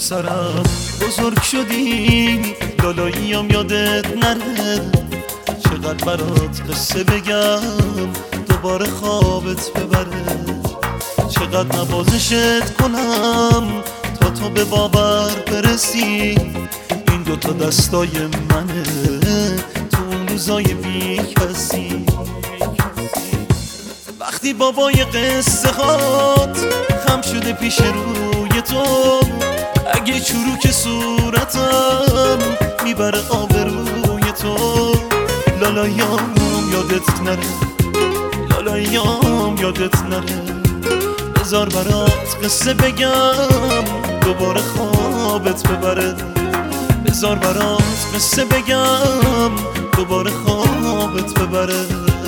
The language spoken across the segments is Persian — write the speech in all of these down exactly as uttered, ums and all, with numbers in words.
پسرم بزرگ شدی لالاییم یادت نره، چقدر برات قصه بگم دوباره خوابت ببره، چقدر نوازشت کنم تا تو به باور برسی، این دوتا دستای منه تو اون روزای بی کسی. وقتی بابای قصه هات خم شده پیش روی تو، اگه چروک صورتم میبره آبروی تو، لالایام یادت نره، لالایام یادت نره، بذار برات قصه بگم دوباره خوابت ببره، بذار برات قصه بگم دوباره خوابت ببره.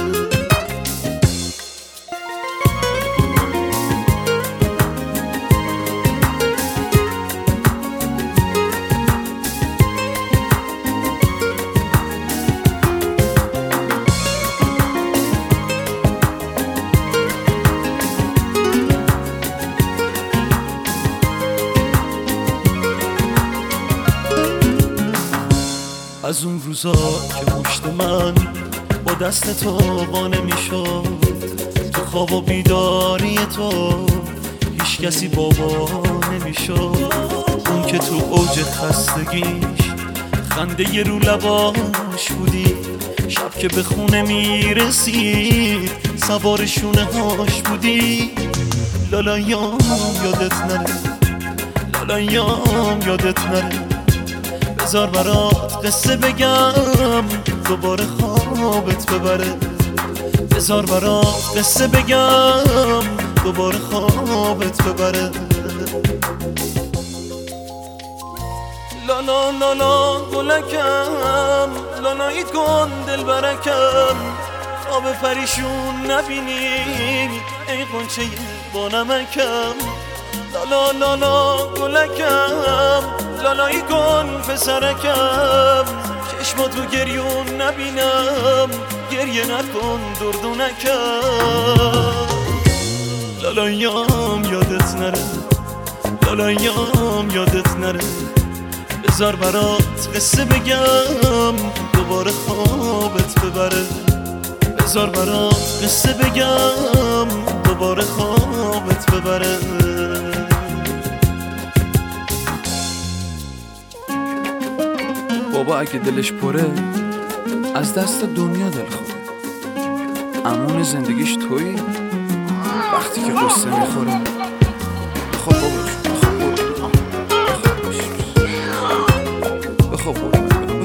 از اون روزا که پشت من با دست تو قانه میشد، تو خواب و بیداری تو هیچ کسی بابا نمیشد، اون که تو اوج خستگیش خنده ی رو لباش بودی، شب که به خونه میرسید سوار شونه هاش بودی، لالایام یادت نره، لالایام یادت نره، بذار برات قصه بگم دوباره خوابت ببره، بذار برات قصه بگم دوباره خوابت ببره. لالا لالا گلکم، لالاییت کن دل برکم، خواب پریشون نبینی ای غنچه با نمکم، لالا لالا گلکم، لالایی کن پسرکم، چشماتو گریون نبینم، گریه نکن دردونکم، لالایام یادت نره، لالایام یادت نره، بذار برات قصه بگم دوباره خوابت ببره، بذار برات قصه بگم دوباره خوابت ببره. بابا اگه دلش پره از دست دنیا دل خوره، امون زندگیش تویی وقتی که قصه میخوره. خب بابا بخواب بابا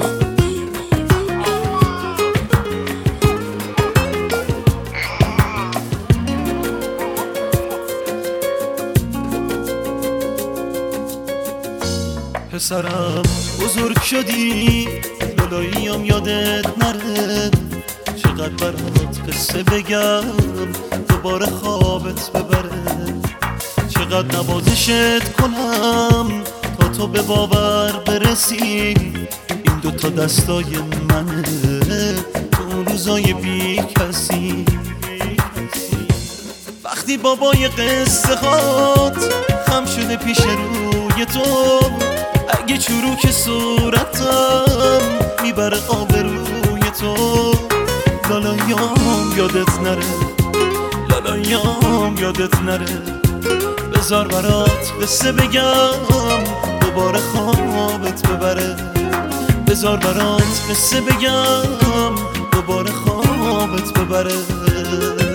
پسرم بزرگ شدی لالاییم یادت نره، چقدر برات قصه بگم دوباره خوابت ببره، چقدر نوازشت کنم تا تو به باور برسی، این دوتا دستای منه تو اون روزای بی کسی. وقتی بابای قصه هات خم شده پیش روی تو، اگه چروک صورتم میبره آبروی تو، لالایام یادت نره، لالایام یادت نره، بذار برات قصه بگم دوباره خوابت ببره، بذار برات قصه بگم دوباره خوابت ببره.